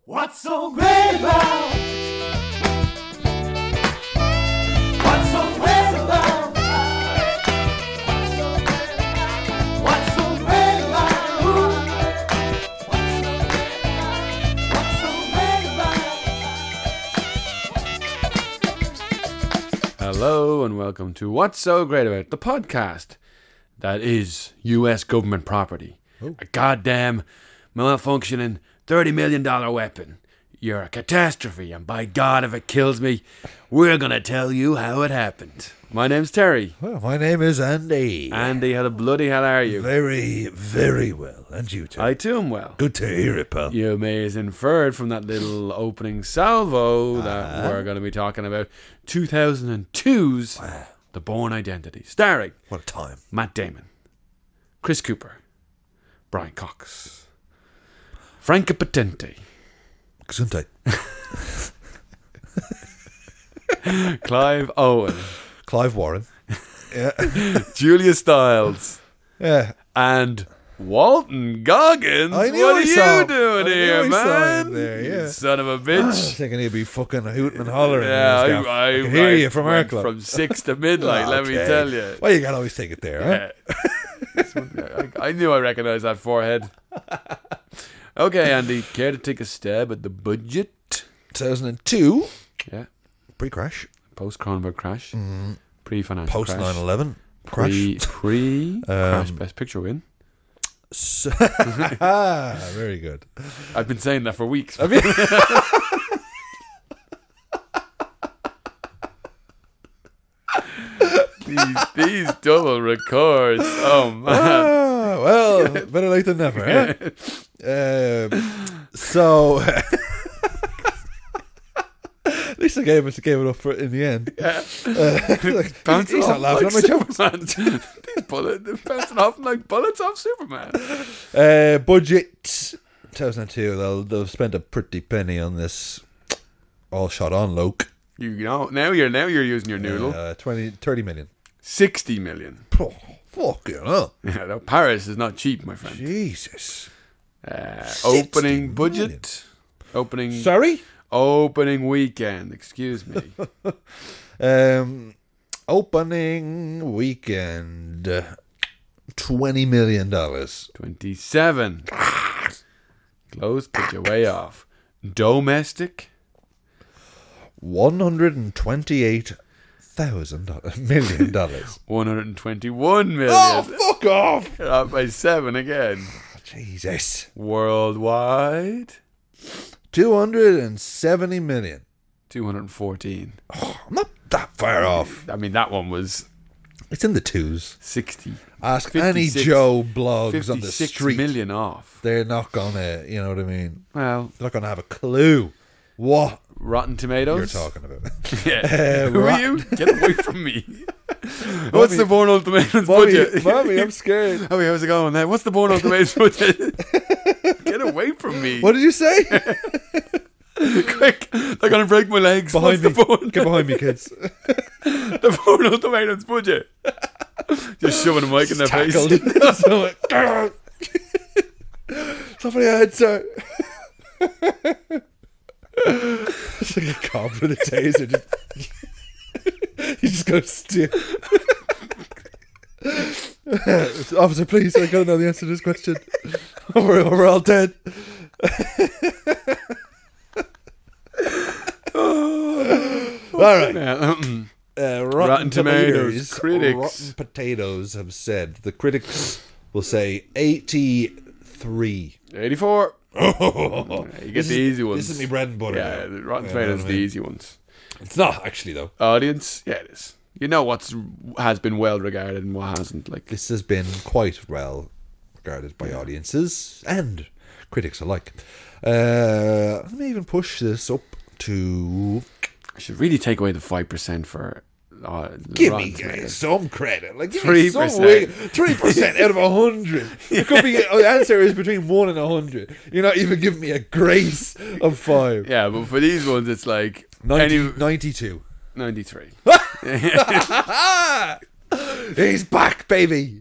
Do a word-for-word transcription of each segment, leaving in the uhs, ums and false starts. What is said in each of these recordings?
What's so great about? What's so great about? What's so great about? What's so great about? Hello and welcome to What's So Great About, the podcast that is U S government property. Oh. A goddamn malfunctioning thirty million dollars weapon. You're a catastrophe, and by God, if it kills me, we're going to tell you how it happened. My name's Terry. Well, my name is Andy. Andy, how the bloody hell are you? Very, very well. And you too. I too am well. Good to hear it, pal. You may have inferred from that little opening salvo that we're going to be talking about two thousand two's Wow. The Bourne Identity, starring What a time. Matt Damon, Chris Cooper, Brian Cox, Franca Potente, Gesundheit. Clive Owen, Clive Warren. Yeah. Julia Stiles, Yeah. and Walton Goggins. I knew what I are saw you him. doing I knew here, I saw man? him there, yeah. You son of a I was bitch. thinking he'd be fucking hooting and hollering. Yeah, in his gaff. I, I, I can hear I you from our went club. from six to midnight, let me Okay. tell you. Well, you can always take it there, huh? Yeah. I, I knew I recognised that forehead. Okay, Andy, care to take a stab at the budget? two thousand two, Yeah, pre-crash. post Cronenberg crash, pre financial Post crash, nine eleven. Crash. pre pre crash Um, best picture win. So- very good. I've been saying that for weeks. I mean, these, these double records. Oh man. ah, well, better late than never, huh? Um, so, at least I gave it, gave it up for it in the end. Yeah. Uh, like, Bouncing he's off not laughing like at my jokes. Superman. These bullets, they're bouncing off like bullets off Superman. Uh, budget two thousand two. They'll they've spent a pretty penny on this. All shot on Loke. You know, now you're now you're using your noodle. Uh, twenty, thirty million. Sixty million. Oh, fucking hell. Yeah, no, Paris is not cheap, my friend. Jesus. Uh, sixty opening budget. Opening. Sorry. Opening weekend. Excuse me. Um, opening weekend. uh, Twenty million dollars. Twenty-seven. Close, but you're way off. Domestic. One hundred and twenty-eight thousand dollars. Million dollars. One hundred twenty-one million. Oh, fuck off! You're up by seven again. Jesus. Worldwide. Two hundred and seventy million. Two hundred fourteen. I'm not that far off. I mean, that one was It's in the twos. sixty. Ask any fifty-six Joe blogs on the fifty-six street. million off. They're not gonna, you know what I mean? Well, They're not gonna have a clue what Rotten Tomatoes. you're talking about. Yeah. Uh, Who are Rotten- you? Get away from me. What's the Bourne Ultimatums Mommy, budget? mommy, I'm scared. Oh, how's it going now? What's the Bourne Ultimatums budget? Get away from me. What did you say? Quick, they're going to break my legs. Behind What's me. the Bourne, Get behind me, kids. the Bourne Ultimatums budget? Just shoving a mic in their Tackled. face. So, like, Somebody head, sir. It's like a cop with a taser. Just, you just go stiff. Officer, please, I gotta know the answer to this question. We're, we're all dead. All right. Yeah, um, Uh, Rotten, Rotten Tomatoes, Tomatoes, critics. Rotten Potatoes have said the critics will say eighty-three. eighty-four. Oh, You get this the is- easy ones. This is my bread and butter. Yeah, now. the Rotten You know Tomatoes what are I the mean? easy ones. It's not actually though. Audience, yeah, it is. You know what's has been well regarded and what hasn't. Like This has been quite well regarded by audiences and critics alike. Uh, let me even push this up to I should really take away the five percent for. Uh, give Rotten me Tomatoes. some credit. Like give Three me some percent. wig. Three percent out of a hundred. It could be. The answer is between one and a hundred. You're not even giving me a grace of five. Yeah, but for these ones, it's like ninety, any, ninety-two. ninety-three. He's back, baby.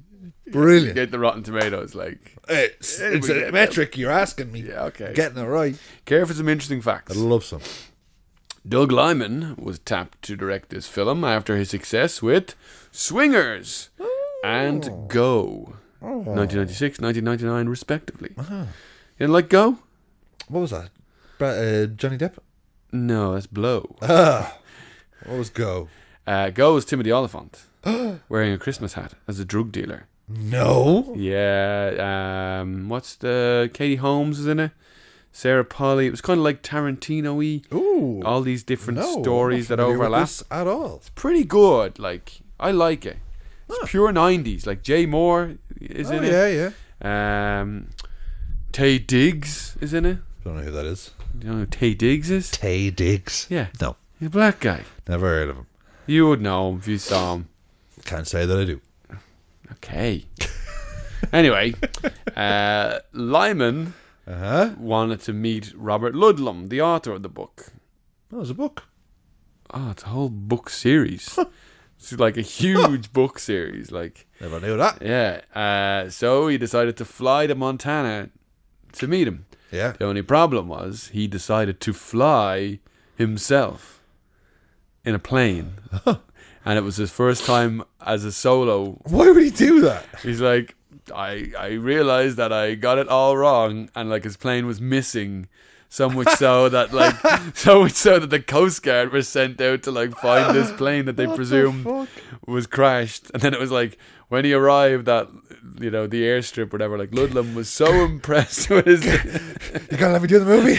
Brilliant. Get the Rotten Tomatoes, like. It's, Yeah, it's we a get metric. You're asking me. Yeah, okay. Getting it right. Care for some interesting facts. I'd love some. Doug Liman was tapped to direct this film after his success with Swingers and Go, nineteen ninety-six, nineteen ninety-nine, respectively. You didn't like Go? What was that? Bra- uh, Johnny Depp? No, that's Blow. Ah. What was Go? Uh, Go is Timothy Oliphant wearing a Christmas hat as a drug dealer. No. Yeah, um, what's the Katie Holmes is in it? Sarah Polley. It was kind of like Tarantino-y. Ooh. All these different No, stories I'm that not familiar with overlap. this at all. Pretty good. Like, I like it. It's pure nineties. Like Jay Moore is Oh, in yeah, it. yeah. Um, Tay Diggs is in it. Don't know who that is. Do you know who Tay Diggs is? Tay Diggs. Yeah. No. He's a black guy. Never heard of him. You would know him if you saw him. Can't say that I do. Okay. Anyway, uh, Lyman Uh-huh. wanted to meet Robert Ludlum, the author of the book. That was a book. Oh, it's a whole book series. It's like a huge book series. Like, Never knew that. yeah. Uh, so he decided to fly to Montana to meet him. Yeah. The only problem was he decided to fly himself in a plane. And it was his first time as a solo. Why would he do that? He's like, I I realized that I got it all wrong, and like his plane was missing, so much so that like so much so that the Coast Guard were sent out to like find this plane that they What the presumed fuck? was crashed. And then it was like when he arrived at, you know, the airstrip or whatever, like Ludlum was so impressed with his You gotta let me do the movie?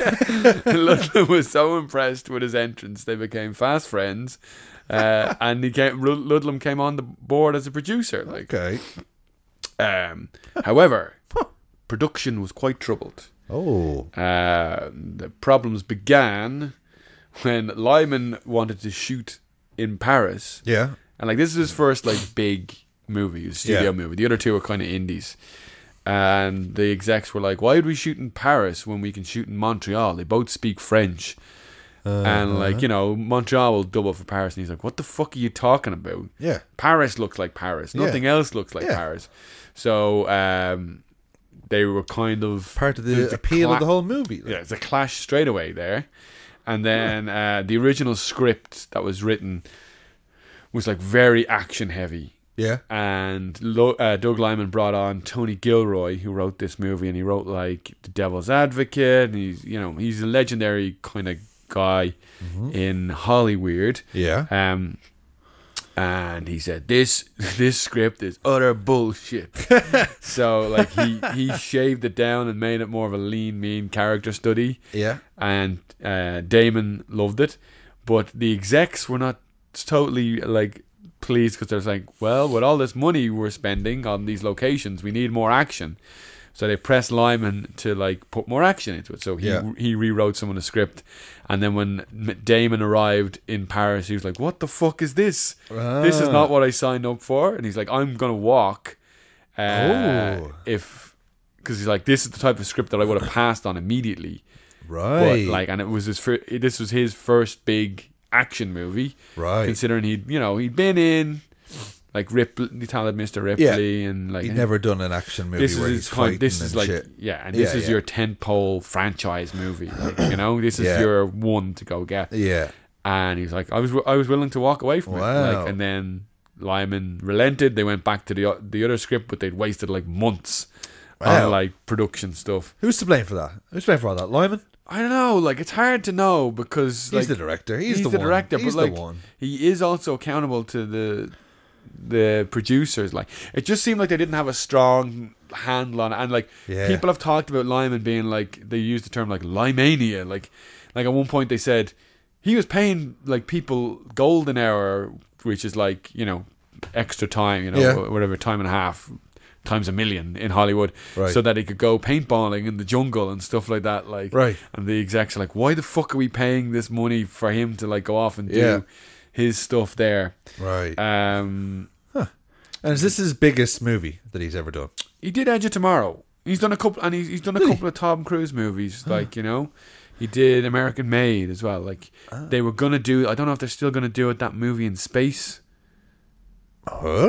Ludlum was so impressed with his entrance, they became fast friends. Uh, and he came. Ludlum came on the board as a producer. Like, Okay. um, however, production was quite troubled. Oh. Uh, the problems began when Lyman wanted to shoot in Paris, Yeah. and like this is his first like big movie, his studio Yeah. movie. The other two were kind of indies, and the execs were like, "Why would we shoot in Paris when we can shoot in Montreal? They both speak French." And like, you know, Montreal will double for Paris, and he's like, "What the fuck are you talking about? Yeah. Paris looks like Paris. Yeah. Nothing else looks like Yeah. Paris." So um, they were kind of Part of there the was a appeal cla- of the whole movie. Yeah, it's a clash straight away there. And then uh, the original script that was written was like very action heavy. Yeah. And Lo- uh, Doug Liman brought on Tony Gilroy, who wrote this movie, and he wrote like The Devil's Advocate. And he's, you know, he's a legendary kind of guy in Hollywood. Yeah. Um, and he said this this script is utter bullshit. So like he he shaved it down and made it more of a lean, mean character study. Yeah. And uh, Damon loved it, but the execs were not totally like pleased because they're like, well, with all this money we're spending on these locations, we need more action. So they pressed Lyman to like put more action into it. So he Yeah. he rewrote some of the script, and then when M- Damon arrived in Paris, he was like, "What the fuck is this? This is not what I signed up for." And he's like, "I'm gonna walk." Uh, Oh. if because he's like, "This is the type of script that I would have passed on immediately." Right. But like, and it was his fir- this was his first big action movie, right. considering he'd you know he'd been in like Ripley, the talented Mister Ripley, and like He'd never done an action movie this is where his he's kind, fighting this is and like shit. yeah, and this Yeah, is yeah. your tentpole franchise movie, like, you know, this is Yeah. your one to go get. Yeah. And he's like, I was I was willing to walk away from it, Wow. like, and then Lyman relented. They went back to the the other script, but they'd wasted like months Wow. on like production stuff. Who's to blame for that? Who's to blame for all that? Lyman? I don't know, like it's hard to know because He's like, the director. He's, he's the, the one. director, He's but the like one. he is also accountable to the the producers. Like it just seemed like they didn't have a strong handle on it, and like Yeah. people have talked about Lyman being like they use the term like Lymania. Like like at one point they said he was paying like people golden hour, which is like you know extra time, you know Yeah. whatever time and a half times a million in Hollywood, Right. so that he could go paintballing in the jungle and stuff like that. Like Right. and the execs are like, why the fuck are we paying this money for him to like go off and do Yeah. his stuff there? Right. Um, and is this his biggest movie that he's ever done? he did Edge of Tomorrow. He's done a couple, and he's, he's done a Really? couple of Tom Cruise movies. Like you know, he did American Made as well. Like Ah. they were gonna do. I don't know if they're still gonna do it. That movie in space. Huh?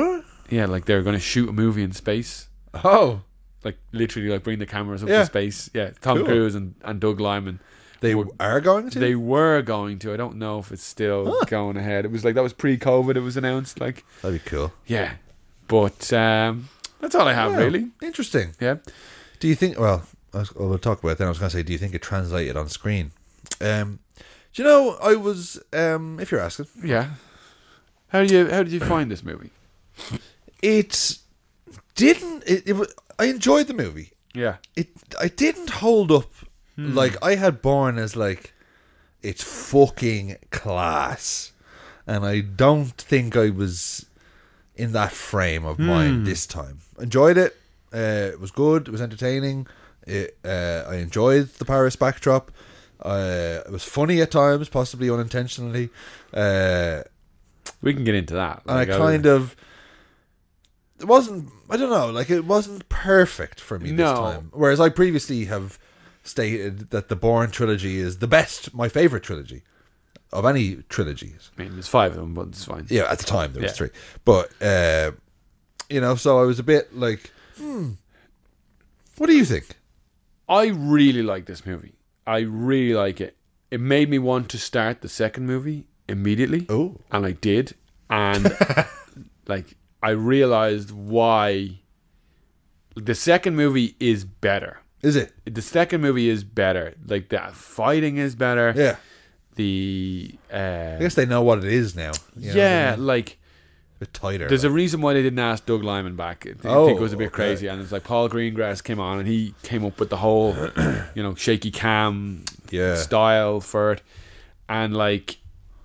Yeah, like they're going to shoot a movie in space. Oh, Like literally, like bring the cameras up Yeah. to space. Yeah, Tom Cool. Cruise and, and Doug Liman. they Would- are going to. They were going to. I don't know if it's still Huh. going ahead. It was like that was pre-COVID. It was announced. Like That'd be cool. yeah, but um, that's all I have Yeah, really. Interesting. Yeah. Do you think? Well, I was, we'll talk about it then. I was going to say, do you think it translated on screen? Um, do you know? I was. Um, if you're asking, Yeah. How do you how did you find this movie? it didn't. It, it was, I enjoyed the movie. Yeah. It. I didn't hold up. Hmm. Like I had Born as like, it's fucking class, and I don't think I was in that frame of mind Hmm. this time. Enjoyed it. Uh, it was good. It was entertaining. It, uh, I enjoyed the Paris backdrop. Uh, it was funny at times, possibly unintentionally. Uh, We can get into that. and I kind of, it wasn't. I don't know. Like it wasn't perfect for me this No. time. Whereas I previously have stated that the Bourne trilogy is the best, my favorite trilogy of any trilogies. I mean, there's five of them, but it's fine. Yeah, at the time there was Yeah. three, but uh, you know, so I was a bit like, hmm. What do you think? I really like this movie. I really like it. It made me want to start the second movie immediately. Oh, And I did. And like I realized why the second movie is better. is it? The second movie is better. Like the fighting is better. Yeah, The uh, I guess they know what it is now. You know yeah, what I mean? like a bit tighter. there's a reason why they didn't ask Doug Liman back. I think Oh, it was a bit okay. crazy, and it's like Paul Greengrass came on and he came up with the whole, you know, shaky cam Yeah. style for it, and like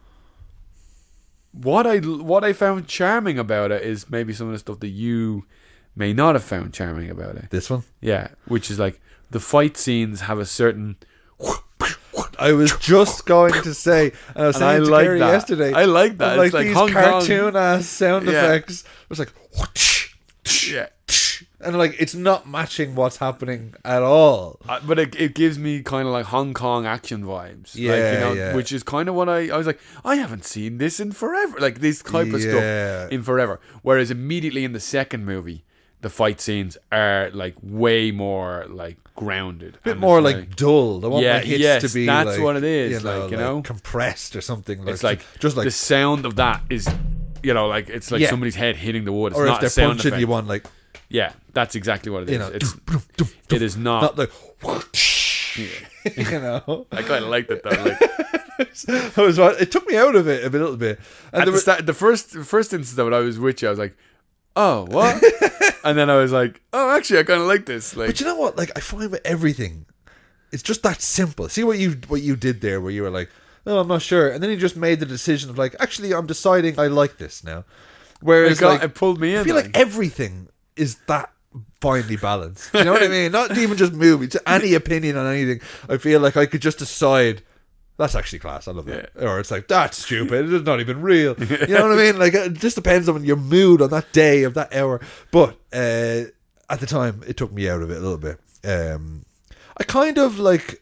what I what I found charming about it is maybe some of the stuff that you may not have found charming about it. this one. Yeah, which is like the fight scenes have a certain. I was just going to say, and I was And I saying to like Kerry that. yesterday. I like that. Like, It's like these Hong Kong. cartoon ass sound Yeah. effects. It was like, whoosh, Yeah. and like it's not matching what's happening at all. Uh, but it, it gives me kind of like Hong Kong action vibes. Yeah, like, you know, yeah. which is kind of what I, I was like, I haven't seen this in forever. Like this type of Yeah. stuff in forever. Whereas immediately in the second movie, the fight scenes are like way more like grounded. A bit And more it's like dull. They want Yeah, the hits yes, to be that's like, what it is, You know, like, you know? compressed or something. Like, it's like just like, the sound of that is, you know, like it's like Yeah. somebody's head hitting the wood. It's or if not they're a sound punching, effect. you want like, Yeah, that's exactly what it is. you know, it's dum, dum, dum, it is not. not like, whoosh, you know. I kind of liked it though. Like, I was, it took me out of it a little bit. And At there the, was, start, the first the first instance of it, I was with you. I was like, "Oh, what?" And then I was like, "Oh, actually, I kind of like this." Like, but you know what? Like, I find with everything, it's just that simple. See what you what you did there, where you were like, "Oh, I'm not sure," and then you just made the decision of like, "Actually, I'm deciding I like this now." it, Whereas, got, like, it pulled me in. I feel like, like everything is that finely balanced. You know what I mean? Not even just movies, any opinion on anything. I feel like I could just decide. That's actually class. I love that. Or it's like, that's stupid. It's not even real. You know what I mean? Like, it just depends on your mood on that day of that hour. But uh, at the time, it took me out of it a little bit. Um, I kind of like,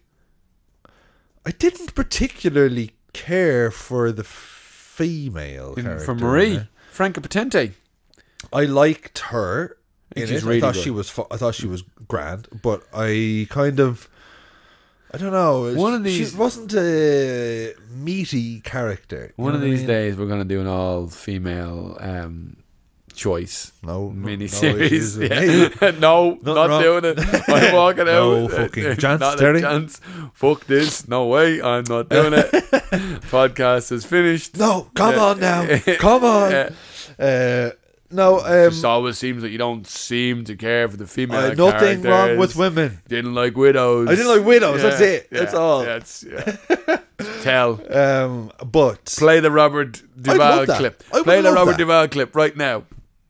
I didn't particularly care for the female in- character. for in Marie it. Franca Potente. I liked her. I think In she's it. really I thought good. she was. Fu- I thought she was grand, but I kind of. I don't know. One of she these- wasn't a meaty character. You One know of what I these mean? days, we're going to do an all female um, choice No mini no series. issues with me. Yeah. no, not wrong. doing it. I'm walking out. No fucking chance, Not a Terry. chance. Fuck this. No way. I'm not doing it. Podcast is finished. No, come Yeah. on now, come on. Yeah. Uh, no, It um, just always seems that you don't seem to care for the female uh, nothing wrong characters. with women. Didn't like widows. I didn't like widows. Yeah, That's it. yeah, That's all. That's yeah. Tell. Um, but Play the Robert Duvall love that. clip. I would Play the love Robert that. Duvall clip right now.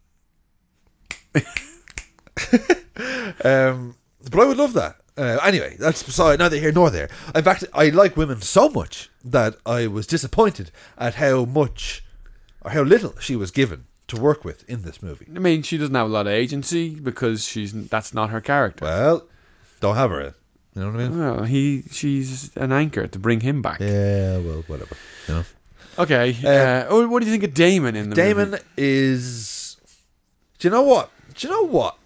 Um, but I would love that. Uh, anyway, that's beside neither here nor there. In fact, I like women so much that I was disappointed at how much or how little she was given to work with in this movie. I mean, she doesn't have a lot of agency because she's that's not her character. Well, don't have her. You know what I mean? Well, he, she's an anchor to bring him back. Yeah, well, whatever. You know? Okay. Uh, Uh, oh, what do you think of Damon in the Damon movie? is Do you know what? Do you know what?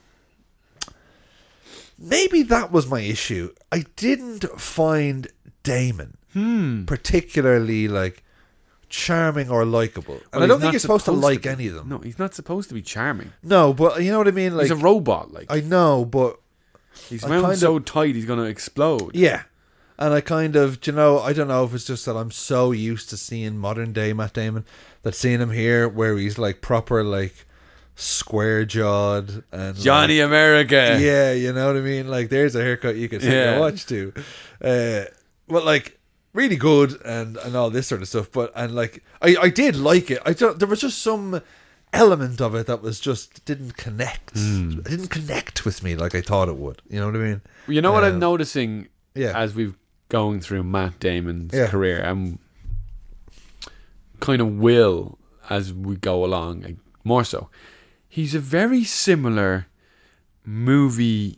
Maybe that was my issue. I didn't find Damon Hmm. particularly like charming or likable, and Well, I don't he's think not you're supposed to like be. any of them. No, he's not supposed to be charming. No, but you know what I mean. Like He's a robot. Like I know, but he's I wound kind so of- tight, he's gonna explode. yeah. And I kind of, do you know, I don't know if it's just that I'm so used to seeing modern day Matt Damon that seeing him here where he's like proper like square jawed and Johnny like, America. yeah, you know what I mean. Like there's a haircut you can sit Yeah. and watch to, uh, but like really good and and all this sort of stuff. But and like I I did like it. I don't. There was just some element of it that was just didn't connect. Hmm. It didn't connect with me like I thought it would. You know what I mean? You know what I'm Um, noticing Yeah. as we've going through Matt Damon's Yeah. career and kind of will as we go along, like, more so. He's a very similar movie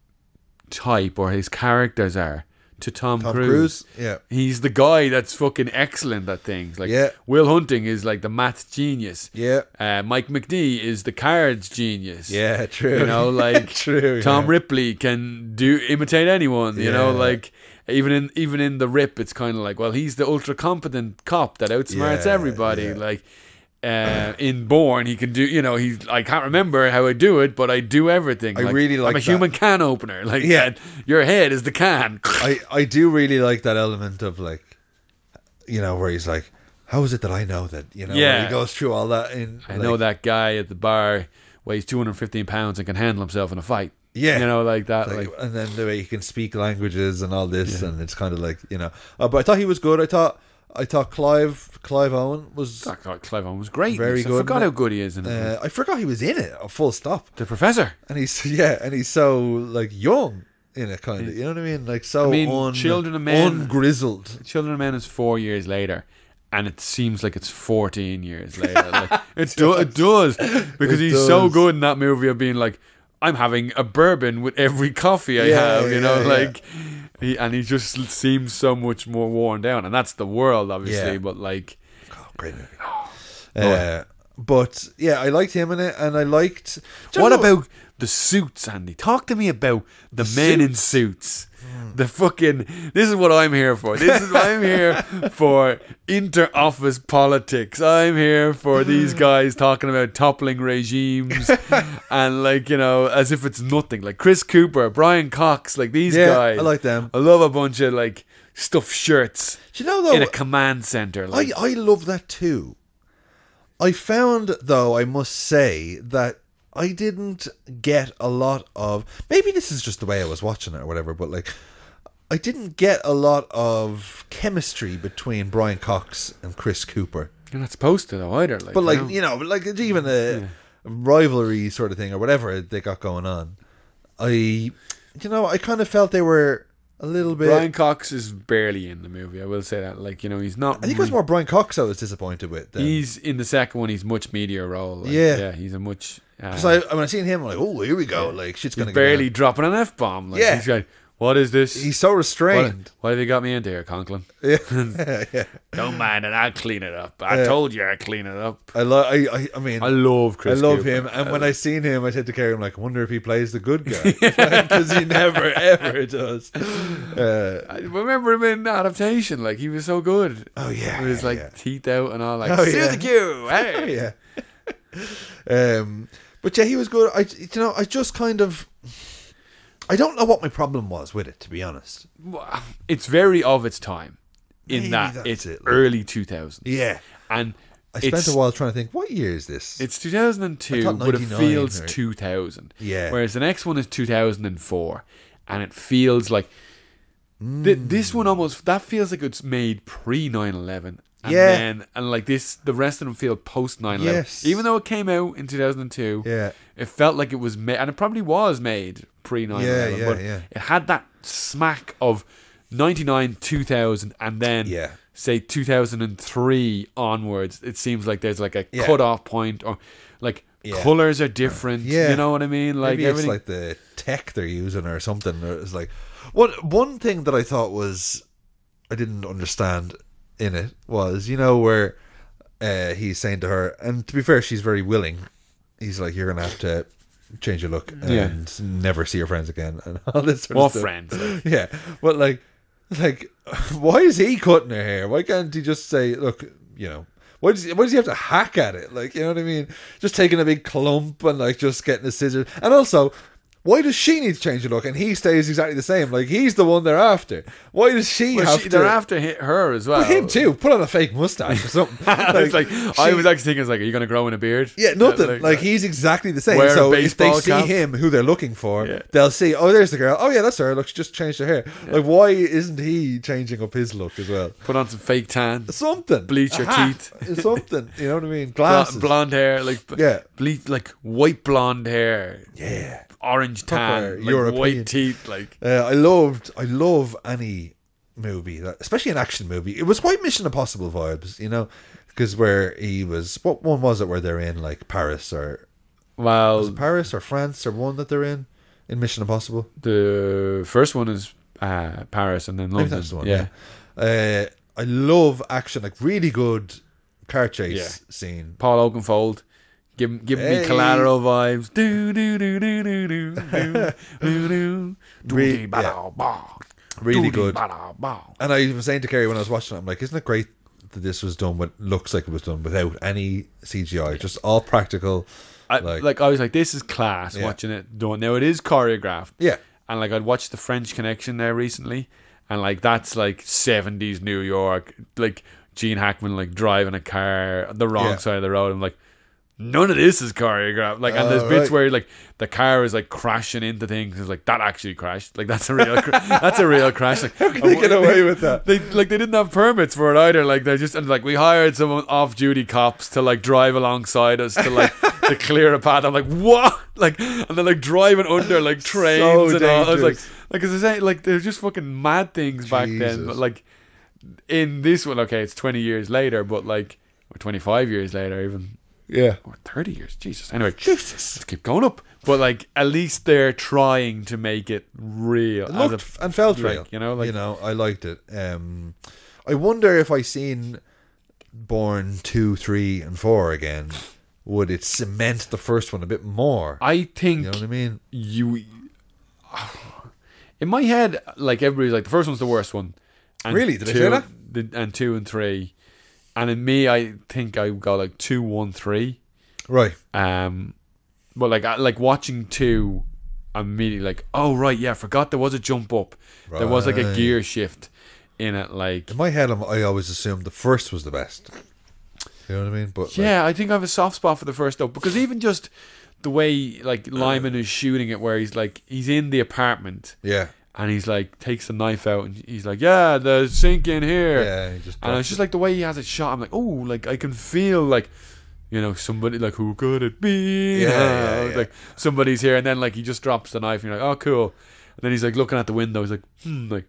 type, or his characters are, to Tom, Tom Cruise. Cruise. Yeah. He's the guy that's fucking excellent at things. Like Yeah. Will Hunting is like the math genius. Yeah. Uh, Mike McNee is the cards genius. Yeah, true. You know, like true. Tom yeah. Ripley can do imitate anyone. You know, Yeah. like even in even in the Rip, it's kind of like, well, he's the ultra competent cop that outsmarts Yeah, everybody. yeah. Like uh, in Bourne, he can do. You know, he's I can't remember how I do it, but I do everything. I really like I'm a that. human can opener. Like Yeah. and your head is the can. I, I do really like that element of like, you know, where he's like, how is it that I know that? You know, Yeah. where he goes through all that. In, I like, know that guy at the bar weighs two hundred fifteen pounds and can handle himself in a fight. Yeah. You know, like that. Like, Like, and then the way he can speak languages and all this, Yeah. and it's kind of like, you know. Uh, but I thought he was good. I thought I thought Clive Clive Owen was. that guy, Clive Owen was great. Very I good, forgot isn't how it? good he is in it. Uh, I forgot he was in it. A full stop. The Professor. And he's yeah, and he's so like young in it, kind of. You know what I mean? Like so. I mean, un, Children of Men- ungrizzled. Children of Men is four years later, and it seems like it's fourteen years later. Like it, do, it does because It he's so does. good in that movie of being like, I'm having a bourbon with every coffee I Yeah, have. You know, yeah, like, he, and he just seems so much more worn down, and that's the world, obviously. Yeah. But like, Oh, great movie. Uh, but yeah, I liked him in it, and I liked. Do you what know- about the suits, Andy? Talk to me about the, men in suits. The fucking. This is what I'm here for. This is what I'm here for. Inter-office politics. I'm here for these guys talking about toppling regimes and, like, you know, as if it's nothing. Like Chris Cooper, Brian Cox, like these Yeah, guys. I like them. I love a bunch of like stuffed shirts Do you know though? in a command center. Like, I, I love that too. I found, though, I must say, that I didn't get a lot of... Maybe this is just the way I was watching it or whatever, but, like, I didn't get a lot of chemistry between Brian Cox and Chris Cooper. you're not supposed to though either. Like, But, like, you know. you know, like, it's even a rivalry sort of thing or whatever they got going on. I, you know, I kind of felt they were a little bit... Brian Cox is barely in the movie. I will say that. Like, you know, he's not. I think it was more Brian Cox I was disappointed with. Than, He's in the second one. He's much media role. Like, Yeah. yeah. He's a much. Uh, Because I, when I seen him, I'm like, oh, here we go. Like, shit's he's going to barely go dropping an f bomb. Like, Yeah. He's going, what is this? down. He's so what, restrained. what have you got me into here, Conklin? Yeah. yeah. Don't mind it. I'll clean it up. I Yeah. told you I'd clean it up. I love. I, I. I mean, I love Chris. I love Cooper. him. And when I seen him, I said to Kerry, I'm like, I wonder if he plays the good guy because he never ever does. Uh, I remember him in Adaptation. Like, he was so good. oh yeah, With his like yeah. teeth out and all. Like, Oh, Sue yeah. the Q. Oh, Hey. yeah. Um, but yeah, he was good. I, you know, I just kind of, I don't know what my problem was with it, to be honest. It's very of its time. In Maybe that that's it's it, like- early two thousands. Yeah, And I spent it's, a while trying to think, what year is this? It's two thousand I two, thought but it ninety-nine, feels right? two thousand. Yeah. Whereas the next one is two thousand four, and it feels like th- this one almost that feels like it's made pre nine eleven. And Yeah. then, and like this, the rest of them feel post nine eleven. Yes. Even though it came out in two thousand two, Yeah. it felt like it was made, and it probably was made pre nine eleven. Yeah, yeah, but yeah. it had that smack of ninety-nine, two thousand, and then Yeah. say two thousand three onwards. It seems like there's like a Yeah. cut-off point, or like Yeah. colors are different. Yeah. You know what I mean? Like Maybe it's everything. like the tech they're using or something. Or it's like one one thing that I thought was I didn't understand in it was, you know, where uh, he's saying to her, and to be fair, she's very willing. he's like, you're gonna have to change your look and Yeah. never see your friends again and all this sort What of stuff. friends? Like, Yeah, but like, like, why is he cutting her hair? Why can't he just say, look, you know, why does he, why does he have to hack at it? Like, you know what I mean? Just taking a big clump and like just getting a scissors. And also, why does she need to change her look and he stays exactly the same? Like, he's the one they're after. Why does she well, have she, to? they're after hi- her as well. But him too. Put on a fake mustache or something. it's like I she- was actually thinking, it's like, are you going to grow in a beard? Yeah, nothing. Like, Like, he's exactly the same. Wear a So if they baseball see cap. him, who they're looking for, Yeah. they'll see, oh, there's the girl. Oh, yeah, that's her. Look, she just changed her hair. Like, why isn't he changing up his look as well? put on some fake tan, Something. bleach your A hat. teeth. Something. You know what I mean? Bl- Glasses. blonde hair, like Yeah. bleach, like white blonde hair, Yeah. orange Proper tan, like European. white teeth, like Uh, I loved, I love any movie, that, especially an action movie. It was quite Mission Impossible vibes, you know, because where he was, what one was it where they're in, like Paris or well, was it Paris or France or one that they're in in Mission Impossible? the first one is uh, Paris and then Maybe London. that's the one. yeah. Yeah. Uh, I love action, like really good car chase Yeah. scene. Paul Oakenfold. Give, give Hey. me Collateral vibes. Do do do do do do do do do. Re- Doody ba-da ba. Really Doody good. ba-da ba. And I was saying to Kerry when I was watching it, I'm like, isn't it great that this was done what looks like it was done without any C G I, just all practical. I, Like- like, I was like, this is class Yeah. watching it done. Now it is choreographed. Yeah. And like I'd watched The French Connection there recently, and like that's like seventies New York, like Gene Hackman like driving a car the wrong Yeah. side of the road. I'm like, none of this is choreographed. Like, and there's Oh, bits right. where like the car is like crashing into things. It's like that actually crashed. Like that's a real, cra- that's a real crash. Like, How can they get away with that? They like they didn't have permits for it either. Like they're just and like we hired some off-duty cops to like drive alongside us to like to clear a path. I'm like, what? Like, and they're like driving under like trains So and all. I was like, dangerous. like as I say, like they're just fucking mad things back then. Jesus. But like in this one, okay, it's twenty years later, but like or twenty-five years later, even Yeah. or thirty years. Jesus. Anyway, Jesus. let's keep going up. But like at least they're trying to make it real. It as looked a- and felt like, real. you know, like- you know, I liked it. Um, I wonder if I seen Born two, three, and four again, would it cement the first one a bit more? I think You know what I mean? you in my head, like everybody's like the first one's the worst one. And Really? Did they two, say that? the- and two and three, and in me, I think I got like two, one, three. Right. Um, but like I, like watching two, I'm immediately like, oh right, yeah, I forgot there was a jump up. There was like a Right. gear shift in it. Like In my head, I'm, I always assumed the first was the best. You know what I mean? But like, yeah, I think I have a soft spot for the first though, because even just the way like Lyman is shooting it, where he's like he's in the apartment. yeah, And he's like, takes the knife out and he's like, yeah, the sink in here. yeah. He just And it's just like the way he has it shot. I'm like, oh, like I can feel like, you know, somebody like, who could it be? Yeah, Uh, yeah, yeah. Like somebody's here. And then like he just drops the knife and you're like, oh, cool. And then he's like looking at the window. He's like, hmm, like,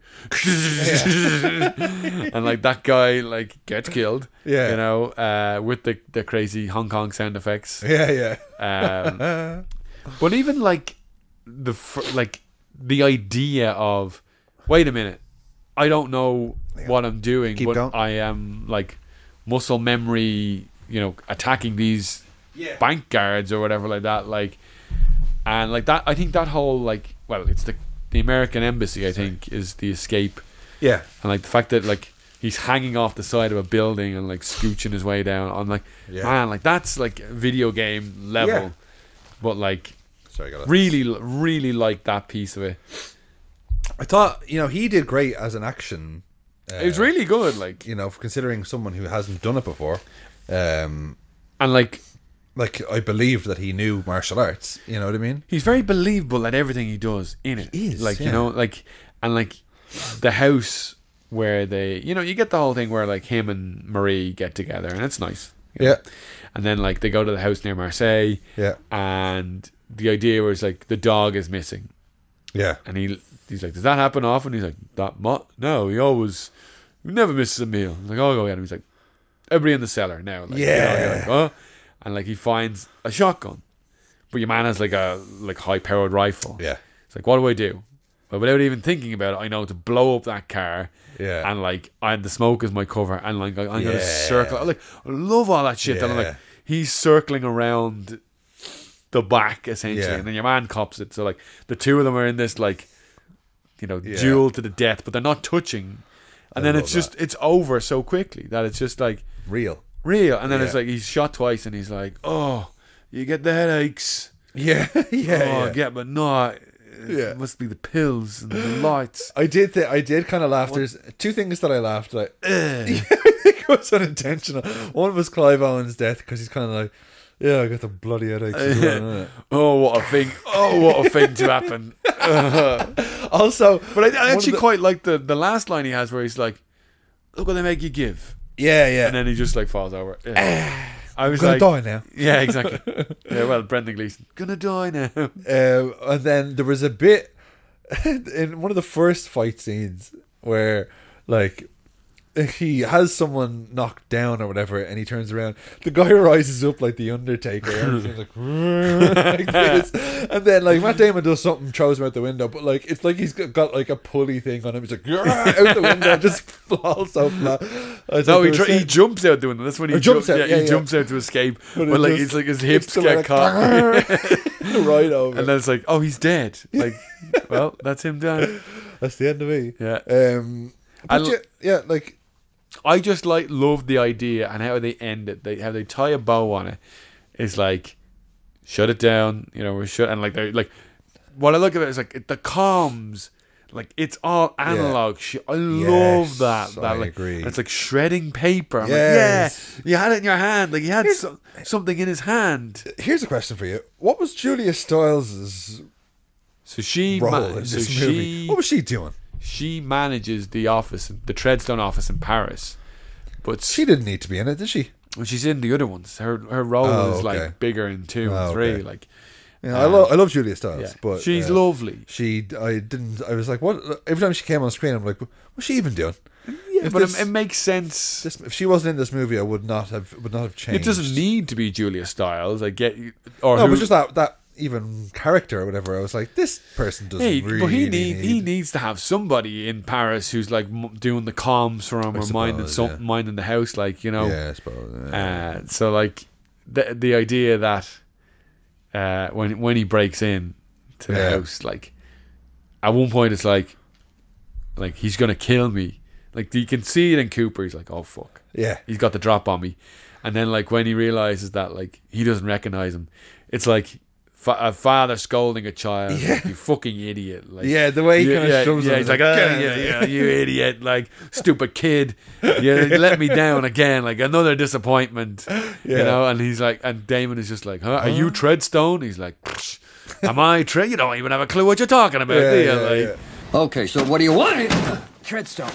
and like that guy like gets killed. Yeah. You know, uh, with the, the crazy Hong Kong sound effects. yeah, Um, yeah. but even like the fir- like the idea of wait a minute, I don't know what I'm doing, Keep but going. I am like muscle memory, you know, attacking these Yeah. bank guards or whatever like that, like, and like that. I think that whole like, well, it's the the American embassy. I think is the escape, yeah. and like the fact that like he's hanging off the side of a building and like scooching his way down. I'm like, Yeah. man, like that's like video game level, Yeah. but like. Sorry, got it. Really, really like that piece of it. I thought, you know, he did great as an action. Uh, It was really good, like, you know, considering someone who hasn't done it before. Um, and like like I believed that he knew martial arts. You know what I mean? he's very believable at everything he does in it. He is, like yeah. you know, like and like the house where they, you know, you get the whole thing where like him and Marie get together, and it's nice. you know? Yeah, And then like they go to the house near Marseille, yeah, and the idea was like the dog is missing, yeah. and he he's like, does that happen often? He's like, that mo- no, he always he never misses a meal. I'm like, oh, go get him. He's like, everybody in the cellar now. Like, you know, Yeah. you're like, oh. And like he finds a shotgun, but your man has like a like high powered rifle. Yeah. It's like, what do I do? Well, without even thinking about it, I know to blow up that car. Yeah. And like, I the smoke is my cover, and like I'm gonna Yeah. circle. I like I love all that shit. That I'm Yeah. like, he's circling around the back essentially, Yeah. and then your man cops it. So like the two of them are in this like, you know, Yeah. duel to the death, but they're not touching, and I then love it's just it's over so quickly that it's just like Real. real, and then it's Yeah. like he's shot twice, and he's like, oh, you get the headaches. Yeah, yeah, oh, yeah. I get, but no, Yeah. it must be the pills and the lights. I did. Th- I did kind of laugh. There's two things that I laughed. Like, I think it was unintentional. One was Clive Owen's death because he's kind of like, yeah, I got the bloody headaches. As well, innit? Oh, what a thing! Oh, what a thing to happen! Also, But I, I one of actually the- quite like the the last line he has where he's like, "Look what they make you give," yeah, yeah. and then he just like falls over. Yeah. I was I'm gonna like, die now. yeah, exactly. Yeah, well, Brendan Gleeson gonna die now. Um, and then there was a bit in one of the first fight scenes where, like, he has someone knocked down or whatever, and he turns around. The guy rises up like the Undertaker, and he's like, like this. And then like Matt Damon does something, throws him out the window, but like it's like he's got, got like a pulley thing on him. He's like out the window, and just falls so flat. I was No, like, he there tr- was he some- jumps out doing it. That's when he Or jumps jump- out, Yeah, yeah, he yeah. jumps out to escape, But but, it like just- it's like his hips it's the get like, caught, right over. and then it's like, oh, he's dead. Like, well, that's him done. That's the end of me. Yeah. Um. I But l- yeah, yeah, like I just like love the idea and how they end it. They how they tie a bow on it. Is like shut it down. You know, we're shut and like they're like. What I look at it is like it, the comms. Like it's all analog shit. I love that. Yes, That I like agree. and it's like shredding paper. I'm Yes. like, yeah, you had it in your hand. Like he had so, something in his hand. here's a question for you: what was Julia Stiles' So she role ma- in so this she movie? What was she doing? she manages the office, the Treadstone office in Paris, but She didn't need to be in it, did she? when she's in the other ones, her her role Oh, is okay. like bigger in two Oh, and three. okay. Like, Yeah, I love I love Julia Stiles, yeah, but she's uh, lovely. She, I didn't. I was like, what? Every time she came on screen, I'm like, what's she even doing? Yeah, if but this- it, it makes sense. This, if she wasn't in this movie, I would not have would not have changed. It doesn't need to be Julia Stiles. I get you, or No, who, but just that that even character or whatever. I was like, this person doesn't Hey, really. but he need, need he needs to have somebody in Paris who's like m- doing the comms for him I or minding suppose, some yeah. minding the house, like you know. Yeah, I suppose. Yeah. Uh, so like the the idea that uh, when when he breaks in to the Yeah. house, like at one point it's like like he's gonna kill me. Like you can see it in Cooper. He's like, oh fuck, yeah. he's got the drop on me. And then like when he realizes that like he doesn't recognize him, it's like fa- a father scolding a child. Yeah. Like, you fucking idiot. Like, Yeah, the way he yeah, kinda yeah, shoves yeah, him, he's like, like, oh, "Get yeah, out." yeah, you idiot, like stupid kid, you let me down again, like another disappointment, you Yeah. know. And he's like, and Damon is just like, huh, are you Treadstone? He's like, "Psh, am I Tread? You don't even have a clue what you're talking about, Yeah, do you? yeah, like, yeah. Okay, so what do you want? Treadstone.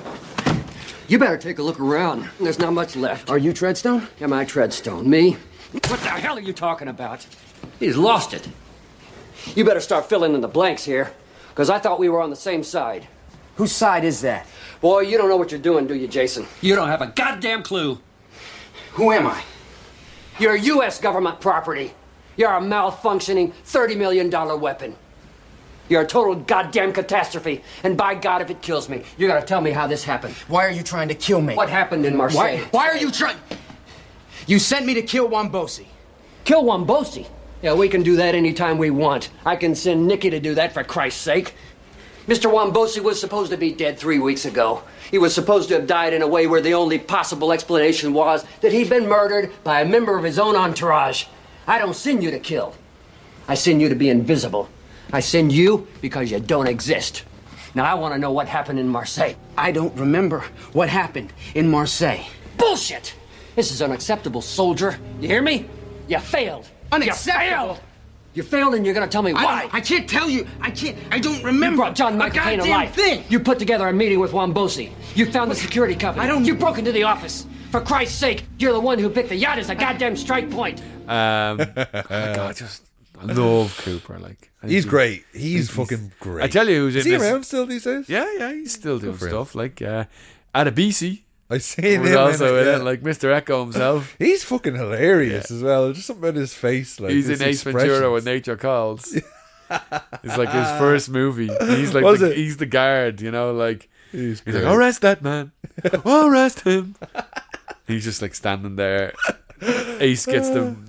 You better take a look around. There's not much left. Are you Treadstone? Am I Treadstone? Me? What the hell are you talking about? He's lost it. You better start filling in the blanks here, because I thought we were on the same side. Whose side is that? Boy, you don't know what you're doing, do you, Jason? You don't have a goddamn clue. Who am I? You're U S government property. You're a malfunctioning thirty million dollars weapon. You're a total goddamn catastrophe. And by God, if it kills me, you gotta tell me how this happened. Why are you trying to kill me? What happened in Marseille? Why, why are you trying? You sent me to kill Wambosi. Kill Wambosi? Yeah, we can do that anytime we want. I can send Nicky to do that, for Christ's sake. Mister Wambosi was supposed to be dead three weeks ago. He was supposed to have died in a way where the only possible explanation was that he'd been murdered by a member of his own entourage. I don't send you to kill. I send you to be invisible. I send you because you don't exist. Now, I want to know what happened in Marseille. I don't remember what happened in Marseille. Bullshit! This is unacceptable, soldier. You hear me? You failed. Unacceptable? You failed. You failed, and you're going to tell me I, why. don't- I can't tell you. I can't. I don't You remember. brought John a McCain to goddamn life. thing. You put together a meeting with Wambosi. You found the security company. I don't- You broke into the office. For Christ's sake, you're the one who picked the yacht as a goddamn strike point. um, oh God, just I love Cooper. Like I think He's he- great. He's, fucking great. I tell you, who's is in he this? around still these days? Yeah, yeah, he's still doing for him. stuff. Like uh, Adebisi I seen was him also in in it. it, yeah. like Mister Echo himself. He's fucking hilarious Yeah. as well. Just something about his face, like He's his in Ace Ventura when expressions. Nature Calls. It's like his first movie. He's like Was the, it? he's the guard, you know, like He's, he's like, great. arrest that man, arrest him. He's just like standing there. Ace gets the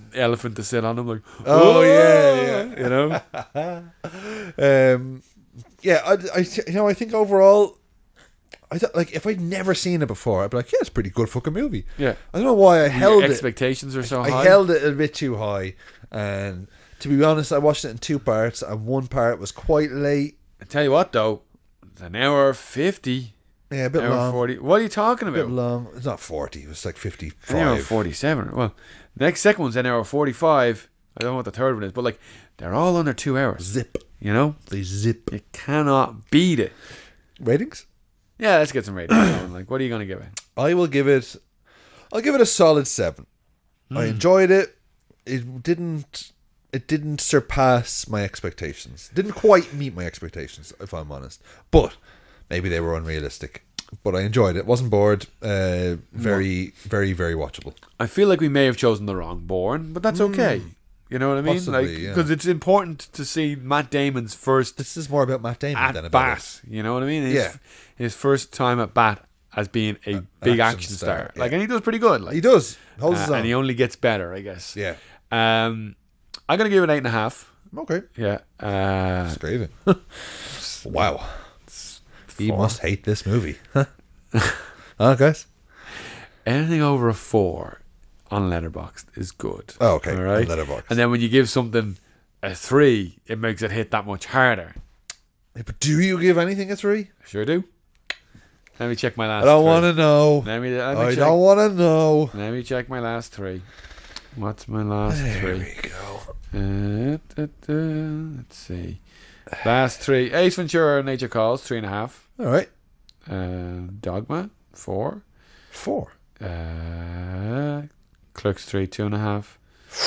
elephant to sit on him, like, Oh, "Whoa!" yeah, yeah. you know. Um, yeah, I, I, you know, I think overall, I th- like if I'd never seen it before, I'd be like, yeah, it's a pretty good fucking movie. Yeah. I don't know why I held Your it. expectations are so I high. held it a bit too high, and to be honest, I watched it in two parts, and one part was quite late. I tell you what, though, it's an hour fifty. Yeah, a bit Hour long. forty. What are you talking A bit about? long. It's not forty. It was like An hour fifty-five. forty-seven. Well, the next second one's an hour forty-five. I don't know what the third one is, but like they're all under two hours. Zip. You know, They zip. you cannot beat it. Ratings? Yeah, let's get some ratings going. Like, what are you gonna give it? I will give it. I'll give it a solid seven. I enjoyed it. It didn't. It didn't surpass my expectations. Didn't quite meet my expectations, if I'm honest. But maybe they were unrealistic. But I enjoyed it. Wasn't bored. Uh, very, very, very watchable. I feel like we may have chosen the wrong Bourne, but that's okay. You know what I mean? Possibly, like, yeah. because it's important to see Matt Damon's first This is more about Matt Damon at than about bat. us. You know what I mean? His, Yeah. His first time at bat as being a big action action, star, star. yeah. Like, and he does pretty good. Like, He does. Holds his uh, own. and he only gets better, I guess. Yeah. Um, I'm gonna give it eight and a half. Okay. Yeah. Uh, Crazy. Wow. He four. must hate this movie. Oh, guys. Anything over a four on Letterboxd is good. Oh, okay. All right. On Letterboxd. And then when you give something a three, it makes it hit that much harder. Yeah, but do you give anything a three? Sure do. Let me check my last. I don't three. want to know. Let me. Let me I check. don't want to know. Let me check my last three. What's my last There three? we go. Uh, da, da, let's see. Last three: Ace Ventura: Nature Calls, three and a half. All right. Uh, Dogma, four. Four. Uh, Clerks three, two and a half.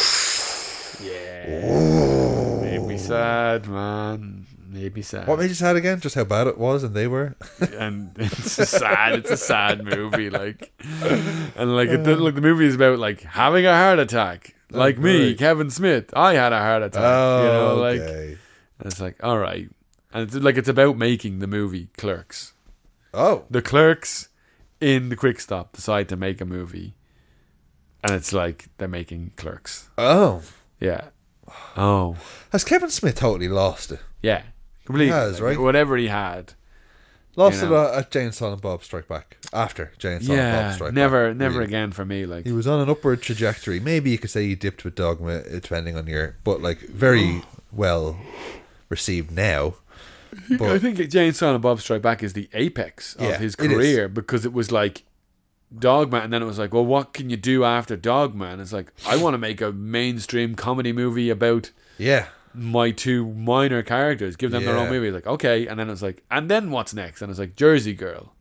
Yeah, made me sad, man. Made me sad. What made you sad again? Just how bad it was and they were? And it's a sad. It's a sad movie, like, and like it, like the movie is about like having a heart attack, like me, right. Kevin Smith. I had a heart attack. Oh, you know, like, okay. and it's like, all right, and it's like it's about making the movie Clerks. Oh. The clerks in the Quick Stop decide to make a movie, and it's like they're making Clerks. Oh. Yeah. Oh. Has Kevin Smith totally lost it? Yeah. Completely. He has, Like, right? Whatever he had. Lost You it know. uh, at Jay and Silent Bob Strike Back. After Jay and Silent Bob Yeah. Strike Never. Back. Never Really. again for me. Like. He was on an upward trajectory. Maybe you could say he dipped with Dogma, uh, depending on your... But, like, very well received now. I But think Jay and Silent Bob Strike Back is the apex of Yeah, his it is. career because it was like Dogma, and then it was like, well, what can you do after Dogma? And it's like, I want to make a mainstream comedy movie about yeah. my two minor characters, give them their own Yeah. movie. Like, okay, and then it was like, and then what's next? And it's like Jersey Girl.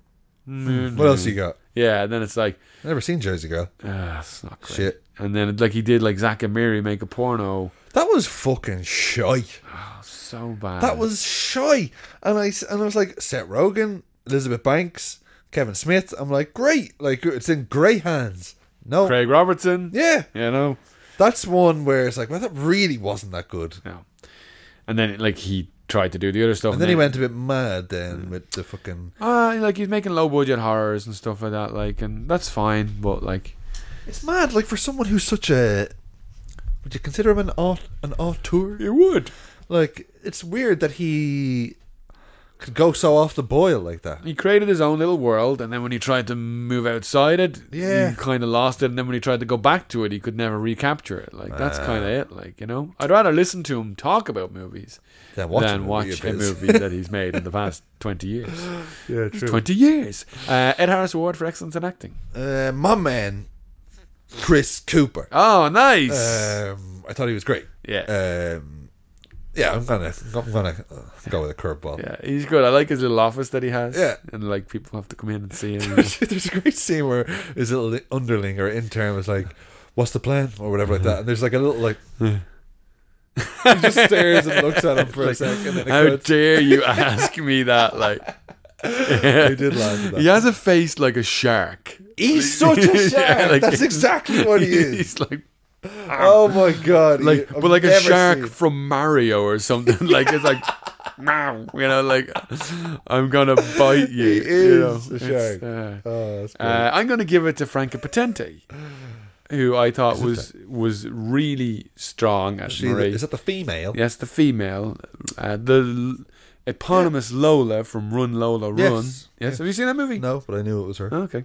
What else you got? Yeah, and then it's like, Never seen Jersey Girl. ah, it's not great. Shit. And then like he did like Zack and Miri make a porno. That was fucking shy. So bad. That was shy. And I, s- and I was like, Seth Rogen, Elizabeth Banks, Kevin Smith. I'm like, great. Like, it's in great hands. No. Craig Robertson. Yeah. You know. That's one where it's like, well, that really wasn't that good. No. And then like he tried to do the other stuff. And then he went a bit mad then with the fucking... Ah, like he's making low budget horrors and stuff like that. Like, and that's fine. But like, It's mad, like, for someone who's such a... Would you consider him an art, an auteur? you would. Like, it's weird that he could go so off the boil like that. He created his own little world, and then when he tried to move outside it, Yeah. he kind of lost it. And then when he tried to go back to it, he could never recapture it. Like that's Ah. kind of it. Like you know, I'd rather listen to him talk about movies Then watch, than a movie watch of a his. movie that he's made in the past twenty years. Yeah, true. Twenty years. Uh, Ed Harris Award for excellence in acting. Uh, my man, Chris Cooper. Oh, nice. Um, I thought he was great. yeah. Um, yeah, I'm gonna, I'm gonna uh, go with a curveball. Yeah, he's good. I like his little office that he has. Yeah. And like people have to come in and see him. There's a great scene where his little underling or intern was like, "What's the plan?" or whatever like that, and there's like a little like. He just stares and looks at him for a second. And then it How cuts. dare you ask me that? Like, I did laugh at that. he has a face like a shark. He's such a shark. Yeah, like- That's exactly what he is. He's like, Oh my god! He- like, I've but like a never shark seen- from Mario or something. Like it's like, meow, you know, like I'm gonna bite you. He you know? is a It's, shark. uh, Oh, that's great. uh, I'm gonna give it to Franco Potente, who I thought Is it was was really strong as She, Marie. is that the female? Yes, the female, uh, the l- eponymous Lola from Run Lola Yes. Run. Yes, Yeah. have you seen that movie? No, but I knew it was her. Okay.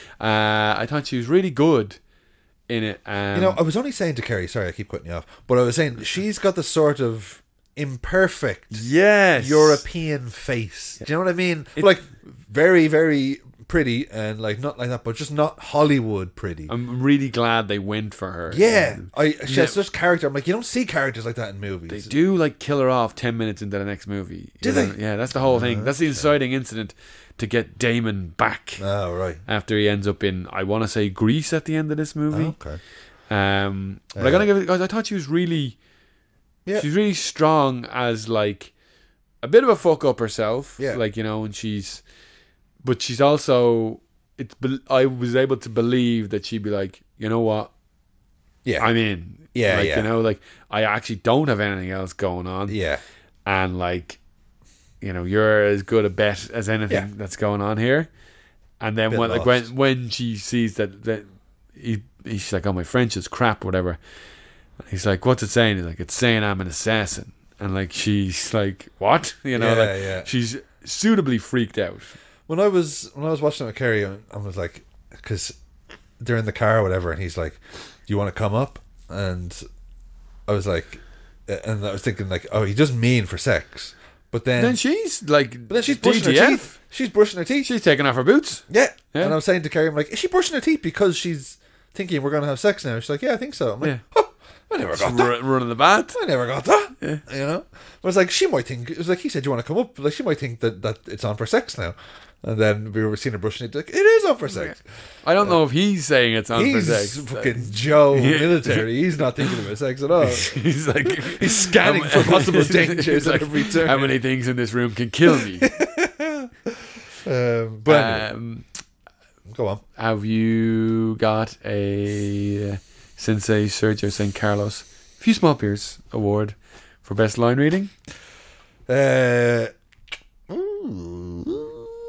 Uh, I thought she was really good in it. Um, You know, I was only saying to Kerry, sorry, I keep cutting you off, but I was saying she's got the sort of imperfect yes, European face. Do you know what I mean? It- like very, very pretty and like not like that, but just not Hollywood pretty. I'm really glad they went for her. yeah, Um, I she has Yeah. such character. I'm like, you don't see characters like that in movies. They do like kill her off ten minutes into the next movie. Do You know? they? Yeah, that's the whole thing. That's the inciting incident to get Damon back Oh right. after he ends up in, I want to say, Greece at the end of this movie. Okay. Um, but Uh, I gotta give it, guys. I thought she was really, Yeah. she's really strong as like a bit of a fuck up herself. Yeah. like you know, and she's, but she's also. It's. be- I was able to believe that she'd be like, you know what, Yeah. I'm in. Yeah, like yeah. you know, like I actually don't have anything else going on. yeah. and like, you know, you're as good a bet as anything Yeah. that's going on here. And then Bit when like when lost. when she sees that that he he's like, oh, my French is crap, or whatever. He's like, what's it saying? He's like, it's saying I'm an assassin. And like she's like, what? You know, Yeah, like yeah. she's suitably freaked out. When I was when I was watching it with Kerry, I I was like, because they're in the car or whatever, and he's like, "Do you want to come up?" And I was like, and I was thinking like, "Oh, he doesn't mean for sex," but then, Then she's like, but then she's brushing her D T F. teeth. She's brushing her teeth. She's taking off her boots. yeah. Yeah. And I was saying to Kerry, I'm like, "Is she brushing her teeth because she's thinking we're gonna have sex now?" She's like, "Yeah, I think so." I'm like, Yeah. "Oh, I never got that. R- running the bath. I never got that." You know, I was like, she might think it was like he said, "You want to come up?" Like she might think that that it's on for sex now. And then we were seeing her brushing it. Like, it is on for sex. I don't know if he's saying it's on for He's sex. fucking Joe Yeah. military. He's not thinking about sex at all. He's like He's scanning for possible dangers He's at like, every turn. how many things in this room can kill me? Um, but anyway, um, go on. have you got a uh, Sensei Sergio San Carlos Few Small Beers award for best line reading? Uh, ooh,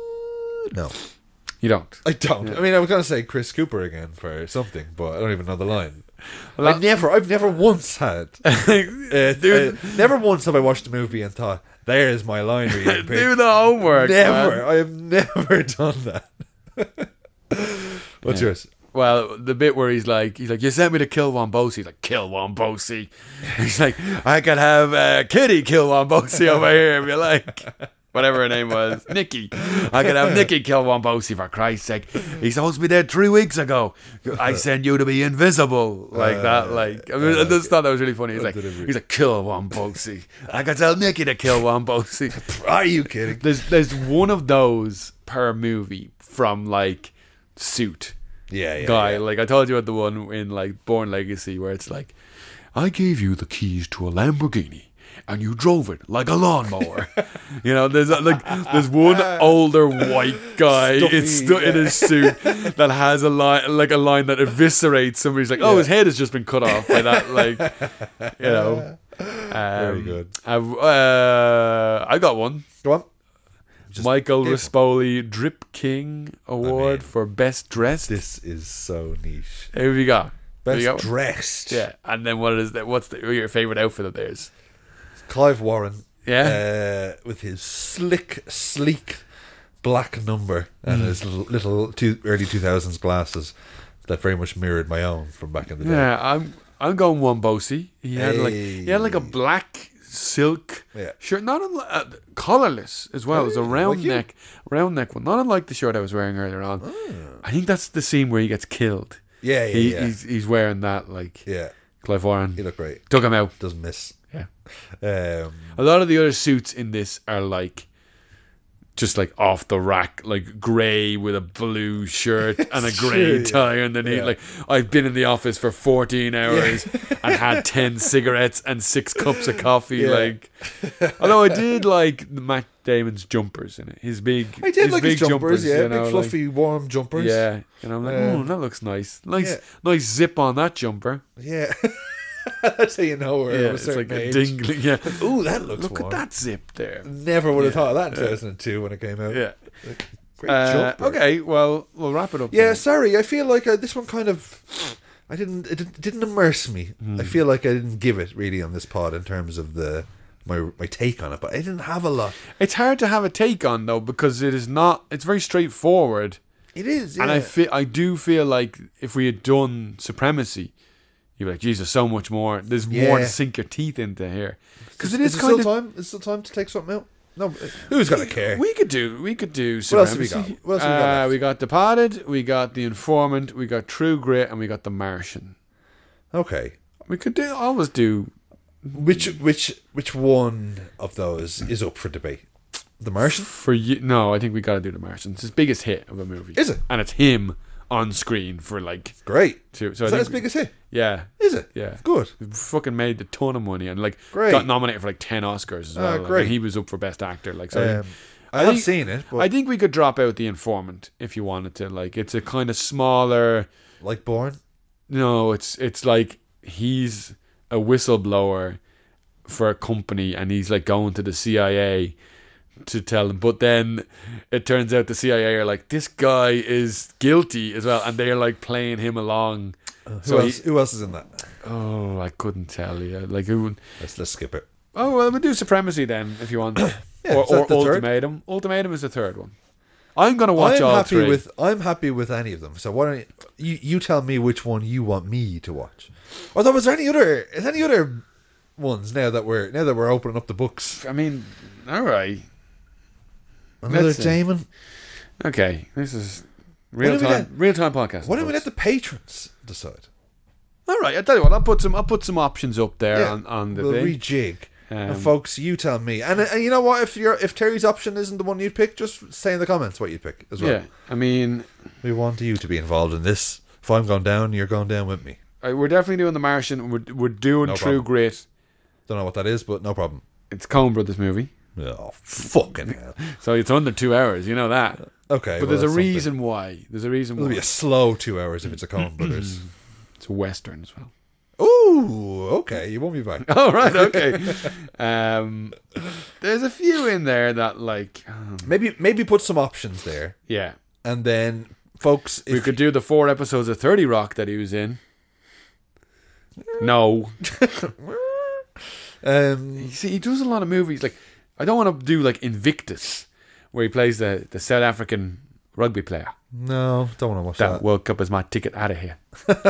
no, You don't. I don't. I mean, I was going to say Chris Cooper again for something, but I don't even know the line. Well, I've never, I've never once had. Uh, Dude. uh, never once have I watched a movie and thought, "There's my line reading." Do the homework. Never. man. I have never done that. What's Yeah. yours? Well, the bit where he's like, he's like, you sent me to kill Wombosi. He's like, kill Wombosi. He's like, I could have uh, Kitty kill Wombosi over here if you like. Whatever her name was, Nikki. I could have Nikki kill Wombosi for Christ's sake. He's supposed to be dead three weeks ago. I send you to be invisible, like that. Like I, mean, I just thought that was really funny. He's like, he's like, kill Wombosi. I could tell Nikki to kill Wombosi. Are you kidding? There's there's one of those per movie from like Suit. Yeah, yeah. guy. yeah. Like I told you about the one in like Born Legacy where it's like, I gave you the keys to a Lamborghini and you drove it like a lawnmower. You know, there's uh, like there's one older white guy Stuffy, it's stu- in yeah. his suit that has a line like a line that eviscerates somebody's like, oh, Yeah. his head has just been cut off by that. Like, you know, um, Very good. I've, uh, I got one. Go on. Just Michael give- Rispoli Drip King Award mean, for Best Dressed. This is so niche. Who have you got? Who Best you got? dressed. Yeah, and then what is that? What's the, your favorite outfit of theirs? Clive Warren. Yeah. Uh, with his slick, sleek black number and Mm. his little, little two, early two thousands glasses that very much mirrored my own from back in the day. Yeah, I'm I'm going Wombosi. He had like he had like a Hey. black silk Yeah. shirt, not unlike, uh, collarless as well. It was a Hey, round like you. neck, round neck one, not unlike the shirt I was wearing earlier on. Ah. I think that's the scene where he gets killed. Yeah, yeah, he, yeah. He's he's wearing that like Yeah. Clive Warren He looked great. took him out. Doesn't miss. Yeah. Um, A lot of the other suits in this are like just like off the rack, like grey with a blue shirt and a grey true, tie underneath. yeah. Like I've been in the office for fourteen hours and had ten cigarettes and six cups of coffee. Yeah. Like, although I did like Matt Damon's jumpers in it. His big, I did his like big his jumpers, yeah. you know, big like- fluffy, warm jumpers. yeah. And I'm like, Um, oh, that looks nice. Nice, yeah. nice zip on that jumper. Yeah. That's how you know we're Yeah, of a it's certain like a age. dingling. Yeah. Ooh, that looks Look warm. at that zip there. Never would have Yeah. thought of that in two thousand two when it came out. Yeah. Great Uh, jumper. okay, well, we'll wrap it up. Yeah, then. sorry. I feel like uh, this one kind of I didn't. It didn't, didn't immerse me. Hmm. I feel like I didn't give it really on this pod in terms of the my my take on it. But I didn't have a lot. It's hard to have a take on though because it is not. It's very straightforward, It is, yeah. and I feel I do feel like if we had done Supremacy, you'd be like, Jesus, so much more. There's more Yeah. to sink your teeth into here because it is is it kind still of. time? Is it still time to take something out? No, who's gonna care? We could do. We could do. What else have we Supremacy. got? What else have we got Uh, left? we got Departed. We got The Informant. We got True Grit, and we got The Martian. Okay, We could do. Always do. which which which one of those is up for debate? The Martian. For you, no, I think we got to do The Martian. It's his biggest hit of a movie. Is it? And it's him on screen for like Great. two. So I Is that think his biggest hit? Yeah, Is it? yeah, Good. He fucking made a ton of money and like Great. got nominated for like ten Oscars as Ah, well. like, great. and he was up for best actor. Like so. Um, I, I have think- seen it, but I think we could drop out The Informant if you wanted to. Like, it's a kind of smaller. like Bourne. No, it's it's like he's a whistleblower for a company, and he's like going to the C I A to tell them. But then it turns out the C I A are like, this guy is guilty as well, and they're like playing him along. Who so else? he, who else is in that? oh, I couldn't tell you. Like who? Let's let's skip it. Oh well, we'll do Supremacy then if you want, Yeah, or, is that or the third? Ultimatum. Ultimatum is the third one. I'm gonna watch I'm all happy three. with I'm happy with any of them. So why don't you, you you tell me which one you want me to watch? Although, was there any other? Is there any other ones now that we're now that we're opening up the books? I mean, all right. Another Let's see. Damon. Okay, this is Why real don't we time. let- Real time podcast. Why don't we let folks. the patrons decide? All right, I tell you what. I'll put some. I'll put some options up there Yeah, on, on the we'll thing. rejig. Um, and folks, you tell me. And, and you know what? If you're if Terry's option isn't the one you'd pick, just say in the comments what you'd pick as well. Yeah, I mean, We want you to be involved in this. If I'm going down, you're going down with me. I, we're definitely doing The Martian. We're we're doing No True problem. Grit. Don't know what that is, but no problem. It's Coen Brothers movie, Oh, fucking hell. so it's under two hours. You know that. Okay. But well, there's a that's something. reason why. There's a reason It'll why. be a slow two hours if it's a Coen Brothers. It's a western as well. Ooh, okay. You won't be back. Oh right, okay. um, there's a few in there that like, um, Maybe maybe put some options there, yeah. and then folks, if We could do the four episodes of thirty Rock that he was in. No. um, You see, he does a lot of movies. Like, I don't want to do like Invictus, where he plays the, the South African rugby player. no, don't want to watch That that. World Cup is my ticket out of here.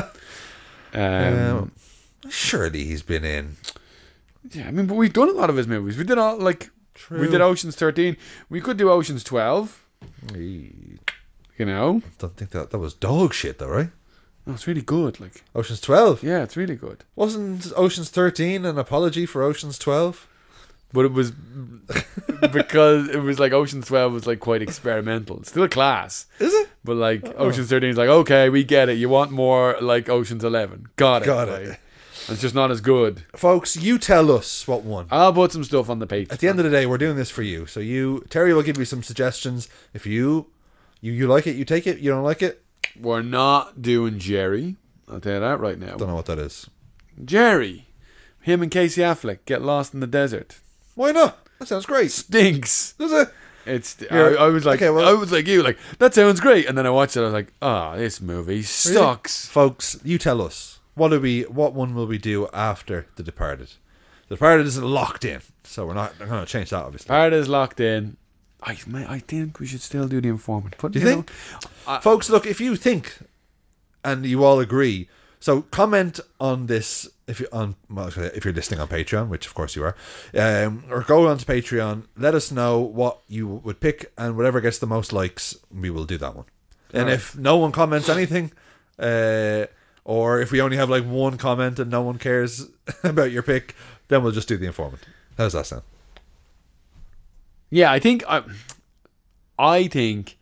um, Um, surely he's been in. yeah, I mean, but we've done a lot of his movies. We did all like we True. did Ocean's thirteen. We could do Ocean's twelve. You know, Don't think that that was dog shit though, right? oh, it's really good. Like, Ocean's twelve. yeah, it's really good. Wasn't Ocean's thirteen an apology for Ocean's twelve? But it was because it was like Ocean's twelve was like quite experimental. It's still class. Is it? But like Ocean's thirteen is like, okay, we get it. You want more like Ocean's eleven. Got it. Got like, it. It's just not as good. Folks, you tell us what one. I'll put some stuff on the page. At the end of the day, we're doing this for you. So you, Terry will give you some suggestions. If you, you, you like it, you take it. You don't like it, We're not doing Jerry. I'll tell you that right now. don't know what that is. Jerry. Him and Casey Affleck get lost in the desert. Why not? That sounds great. Stinks. Does it? It's. I, You're- I was like, okay, well- I was like you, like that sounds great. And then I watched it. I was like, oh, this movie sucks. Folks, you tell us. What do we? What one will we do after The Departed? The Departed isn't locked in, so we're not going to change that. Obviously, Part is locked in. I, mate, I think we should still do The Informant. But, do you, you think, know, folks? Look, if you think, and you all agree, so comment on this if you on well, if you're listening on Patreon, which of course you are, um, or go on to Patreon. Let us know what you would pick, and whatever gets the most likes, we will do that one. And Alright. if no one comments anything, uh, or if we only have like one comment and no one cares about your pick, then we'll just do The Informant. How's that sound? Yeah, I think I, I think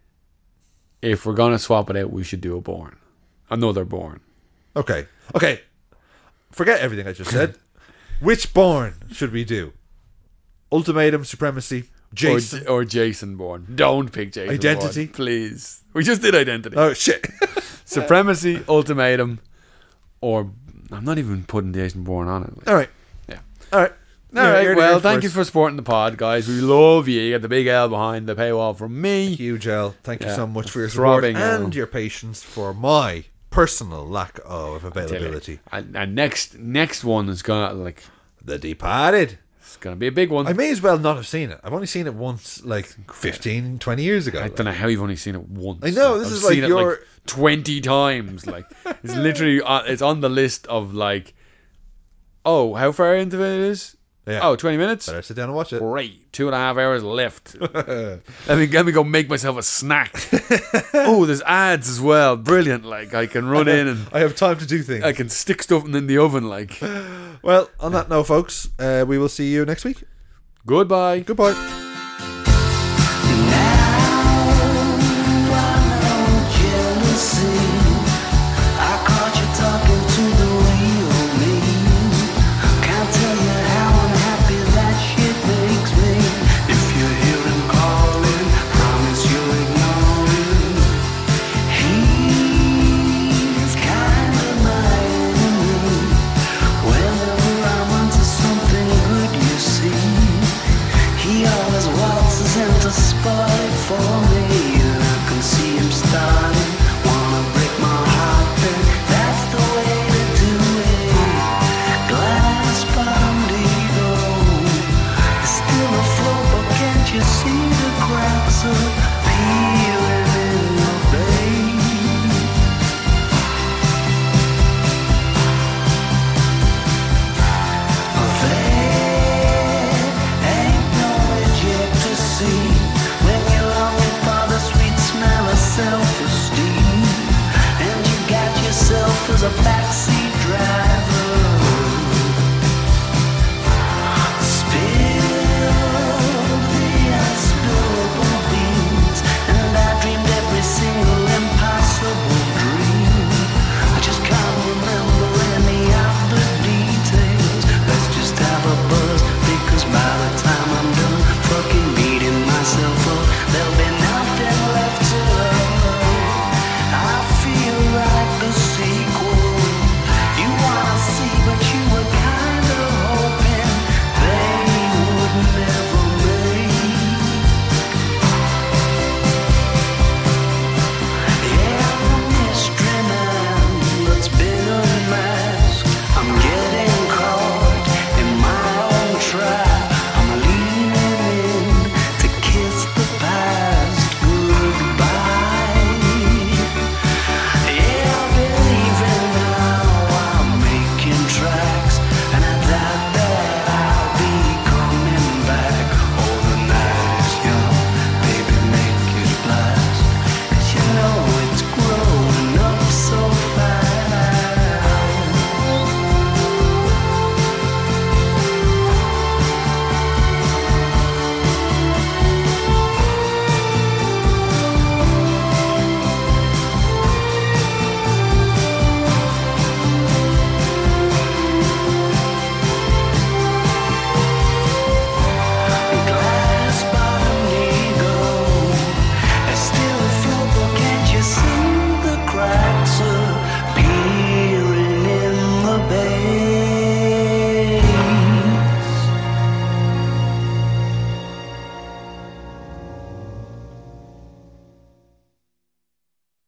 if we're gonna swap it out, we should do a Bourne, another Bourne. Okay. Okay. Forget everything I just said. Which Bourne should we do? Ultimatum, Supremacy, Jason. or, or Jason Bourne. Don't pick Jason. Identity? Bourne, please. We just did Identity. Oh shit. Supremacy, Ultimatum, or I'm not even putting Jason Bourne on it. All right. Yeah. All right. All right. Well, thank you for supporting the pod, guys. We love you. You get the big L behind the paywall from me. Huge L. Thank you Yeah. so much for your support Throbbing L. and your patience for my personal lack of availability. And, and next next one is gonna like The Departed. it's gonna be a big one. I may as well not have seen it. I've only seen it once, like fifteen, twenty years ago. I don't know how you've only seen it once. I know, this I've is like seen it your- like twenty times. Like it's literally on, it's on the list of like, oh, how far into it is? Yeah. Oh, twenty minutes. Better sit down and watch it. Great, two and a half hours left. let me let me go make myself a snack. Oh, there's ads as well. Brilliant! Like I can run in and I have time to do things. I can stick stuff in the oven. Like Well, on that note, folks, uh, we will see you next week. goodbye. Goodbye. He always waltzes into spot for me, and I can see him starting. Wanna break my heart, but that's the way to do it. Glass bottomed eagle is still afloat, but can't you see the cracks appealing in your veins? Self-esteem, and you got yourself as a backseat